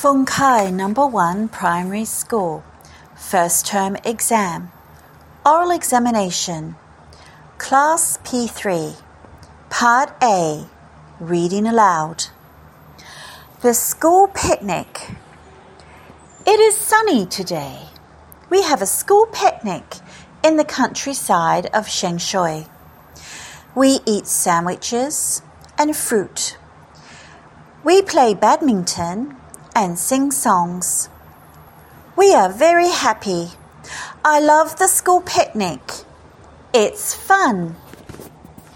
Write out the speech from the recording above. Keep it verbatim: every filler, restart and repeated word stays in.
Fung Kai Number One Primary School. First Term Exam. Oral Examination. Class P three. Part A. Reading Aloud. The School Picnic. It is sunny today. We have a school picnic in the countryside of Shengshui. We eat sandwiches and fruit. We play badminton and sing songs. We are very happy. I love the school picnic. It's fun.